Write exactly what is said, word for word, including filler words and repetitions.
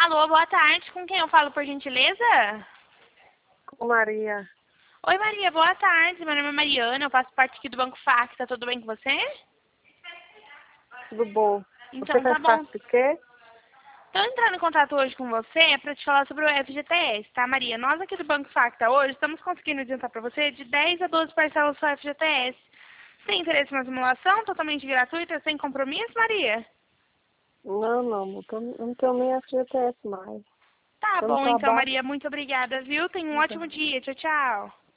Alô, boa tarde. Com quem eu falo, por gentileza? Com Maria. Oi, Maria. Boa tarde. Meu nome é Mariana. Eu faço parte aqui do Banco Facta. Tudo bem com você? Tudo bom? Você Então, tá faz bom. parte de quê? Estou entrando em contato hoje com você para te falar sobre o F G T S, tá, Maria? Nós aqui do Banco Facta hoje estamos conseguindo adiantar para você de dez a doze parcelas do F G T S. Tem interesse na simulação totalmente gratuita, sem compromisso, Maria? Não, não, não, tô, eu não tenho nem F G T S mais. Tá Eu não bom, então, trabalho. Maria. Muito obrigada, viu? Tenha um ótimo dia. Tchau, tchau.